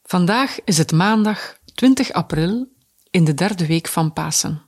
Vandaag is het maandag 20 april in de derde week van Pasen.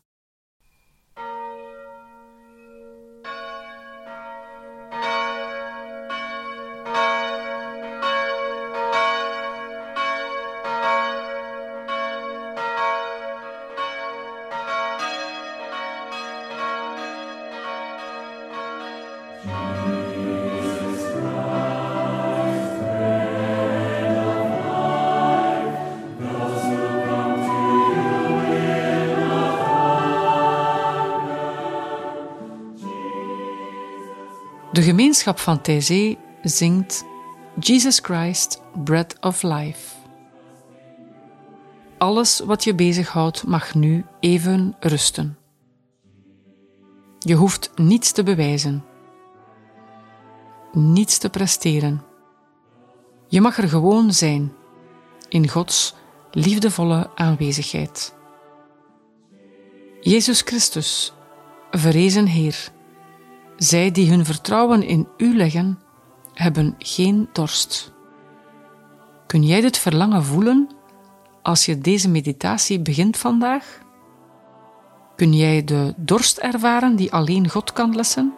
De gemeenschap van Taizé zingt Jesus Christ, Bread of Life. Alles wat je bezighoudt mag nu even rusten. Je hoeft niets te bewijzen, niets te presteren. Je mag er gewoon zijn, in Gods liefdevolle aanwezigheid. Jezus Christus, verrezen Heer, zij die hun vertrouwen in U leggen, hebben geen dorst. Kun jij dit verlangen voelen als je deze meditatie begint vandaag? Kun jij de dorst ervaren die alleen God kan lessen?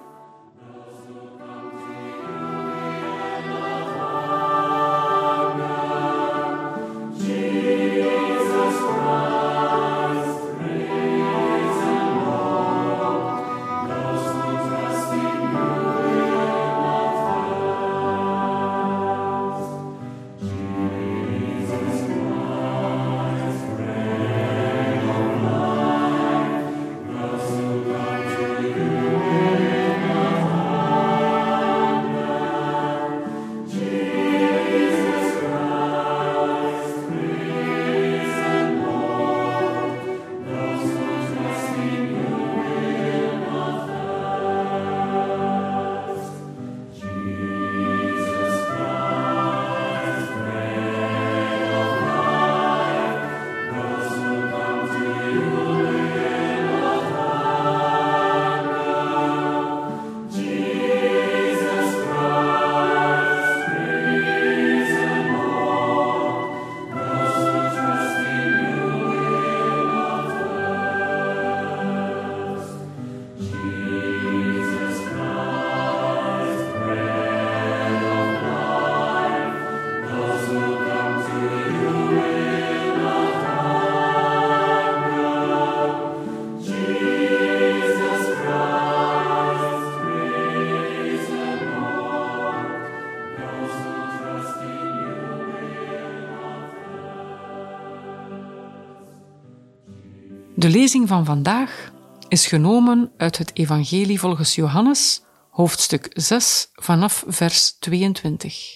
De lezing van vandaag is genomen uit het Evangelie volgens Johannes, hoofdstuk 6, vanaf vers 22.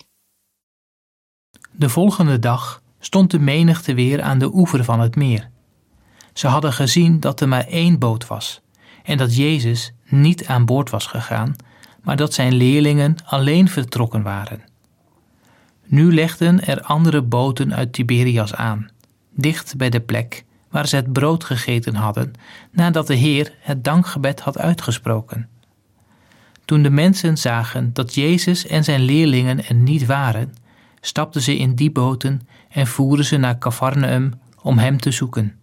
De volgende dag stond de menigte weer aan de oever van het meer. Ze hadden gezien dat er maar 1 boot was en dat Jezus niet aan boord was gegaan, maar dat zijn leerlingen alleen vertrokken waren. Nu legden er andere boten uit Tiberias aan, dicht bij de plek waar ze het brood gegeten hadden, nadat de Heer het dankgebed had uitgesproken. Toen de mensen zagen dat Jezus en zijn leerlingen er niet waren, stapten ze in die boten en voeren ze naar Cafarnaum om hem te zoeken.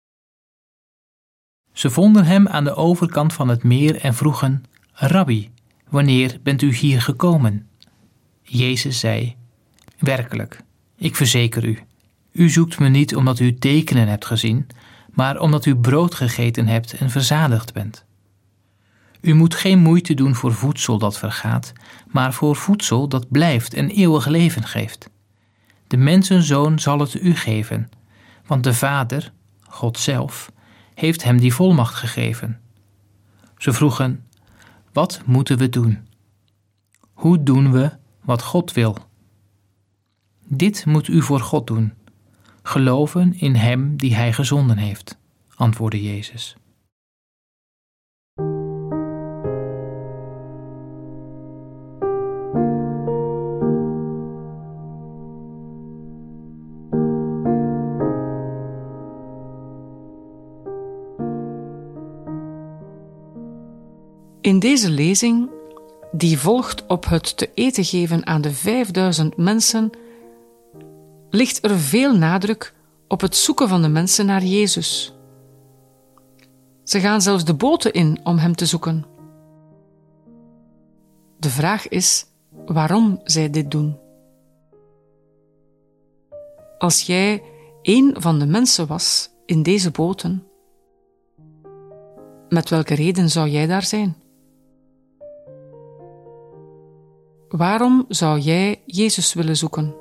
Ze vonden hem aan de overkant van het meer en vroegen: Rabbi, wanneer bent u hier gekomen? Jezus zei: Werkelijk, ik verzeker u, u zoekt me niet omdat u tekenen hebt gezien, maar omdat u brood gegeten hebt en verzadigd bent. U moet geen moeite doen voor voedsel dat vergaat, maar voor voedsel dat blijft en eeuwig leven geeft. De mensenzoon zal het u geven, want de Vader, God zelf, heeft hem die volmacht gegeven. Ze vroegen: Wat moeten we doen? Hoe doen we wat God wil? Dit moet u voor God doen: geloven in hem die hij gezonden heeft, antwoordde Jezus. In deze lezing, die volgt op het te eten geven aan de 5000 mensen, ligt er veel nadruk op het zoeken van de mensen naar Jezus. Ze gaan zelfs de boten in om hem te zoeken. De vraag is waarom zij dit doen. Als jij één van de mensen was in deze boten, met welke reden zou jij daar zijn? Waarom zou jij Jezus willen zoeken?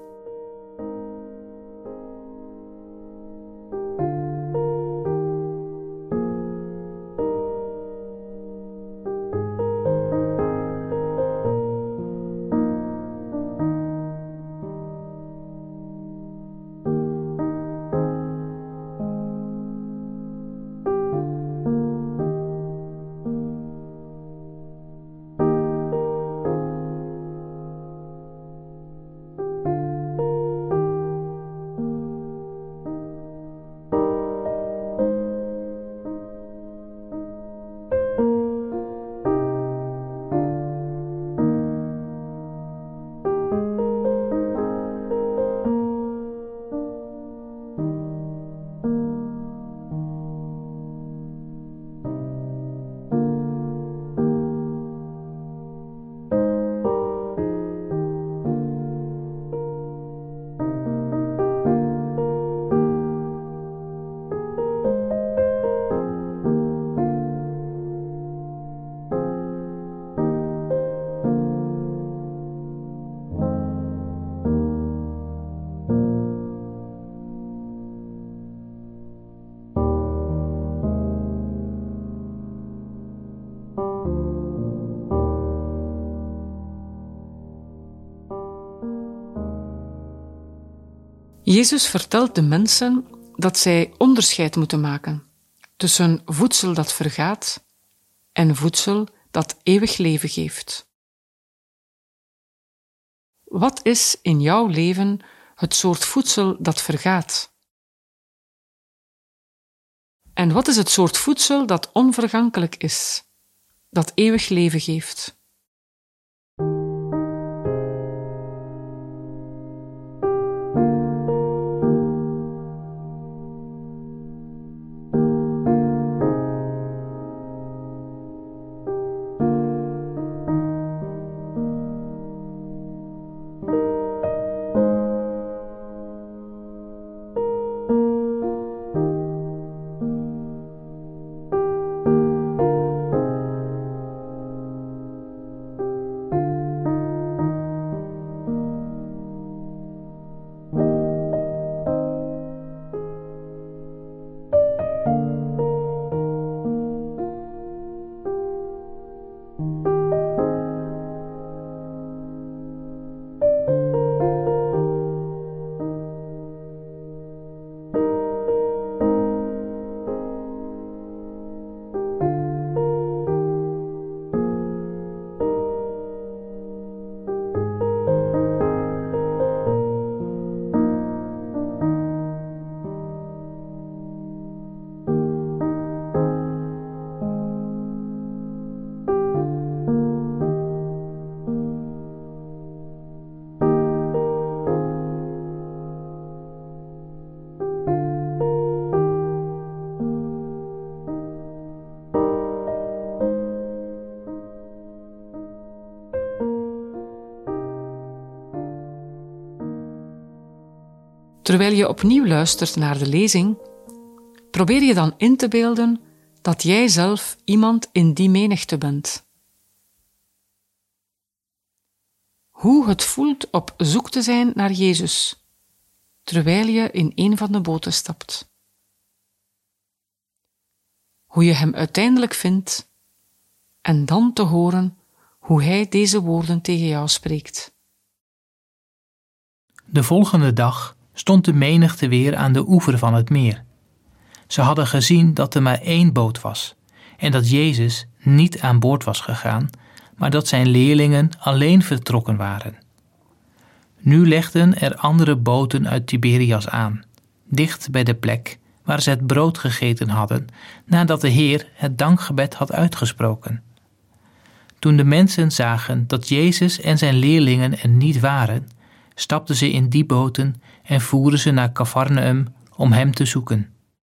Jezus vertelt de mensen dat zij onderscheid moeten maken tussen voedsel dat vergaat en voedsel dat eeuwig leven geeft. Wat is in jouw leven het soort voedsel dat vergaat? En wat is het soort voedsel dat onvergankelijk is, dat eeuwig leven geeft? Terwijl je opnieuw luistert naar de lezing, probeer je dan in te beelden dat jij zelf iemand in die menigte bent. Hoe het voelt op zoek te zijn naar Jezus, terwijl je in een van de boten stapt. Hoe je hem uiteindelijk vindt en dan te horen hoe hij deze woorden tegen jou spreekt. De volgende dag stond de menigte weer aan de oever van het meer. Ze hadden gezien dat er maar 1 boot was en dat Jezus niet aan boord was gegaan, maar dat zijn leerlingen alleen vertrokken waren. Nu legden er andere boten uit Tiberias aan, dicht bij de plek waar ze het brood gegeten hadden nadat de Heer het dankgebed had uitgesproken. Toen de mensen zagen dat Jezus en zijn leerlingen er niet waren, stapten ze in die boten en voeren ze naar Cafarnaum om hem te zoeken.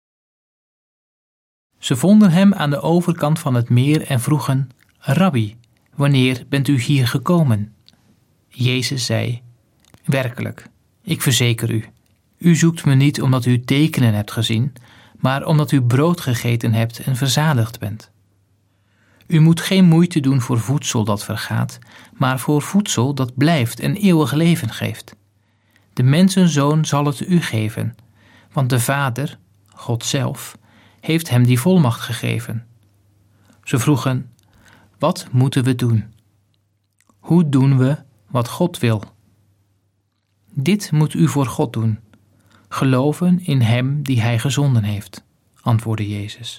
Ze vonden hem aan de overkant van het meer en vroegen: Rabbi, wanneer bent u hier gekomen? Jezus zei: Werkelijk, ik verzeker u, u zoekt me niet omdat u tekenen hebt gezien, maar omdat u brood gegeten hebt en verzadigd bent. U moet geen moeite doen voor voedsel dat vergaat, maar voor voedsel dat blijft en eeuwig leven geeft. De mensenzoon zal het u geven, want de Vader, God zelf, heeft hem die volmacht gegeven. Ze vroegen: Wat moeten we doen? Hoe doen we wat God wil? Dit moet u voor God doen: geloven in hem die hij gezonden heeft, antwoordde Jezus.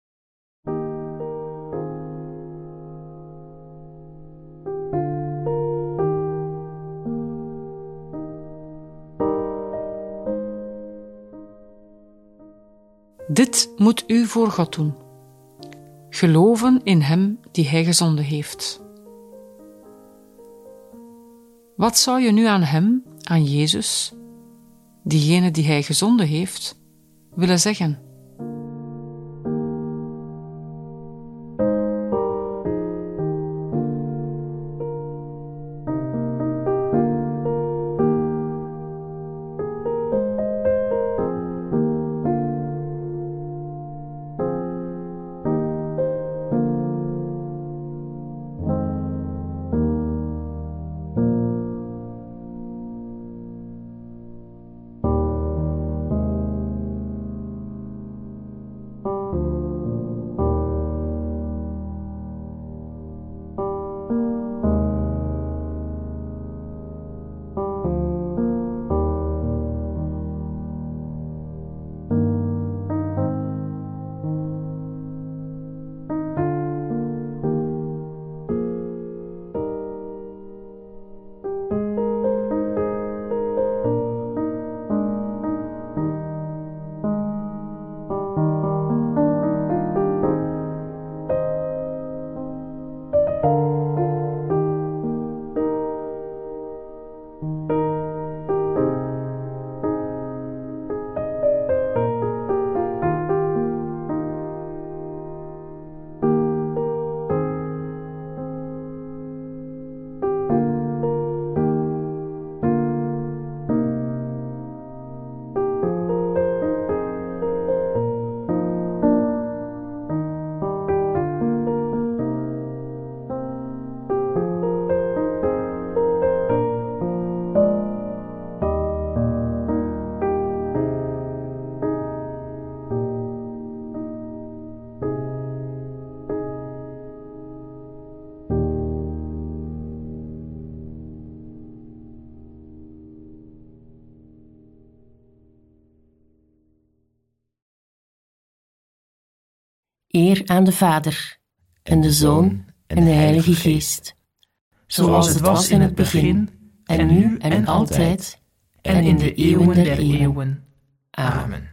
Dit moet u voor God doen: geloven in hem die hij gezonden heeft. Wat zou je nu aan hem, aan Jezus, diegene die hij gezonden heeft, willen zeggen? Eer aan de Vader, en de Zoon, en de Heilige Geest, zoals het was in het begin, en nu en altijd, en in de eeuwen der eeuwen. Amen.